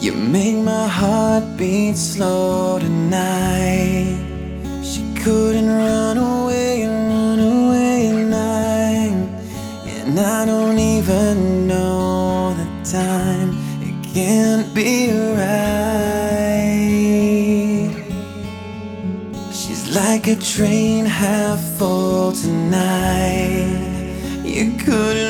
You make my heart beat slow tonight. She couldn't run away at night. And I don't even know the time. It can't be right. She's like a train half full tonight. You couldn't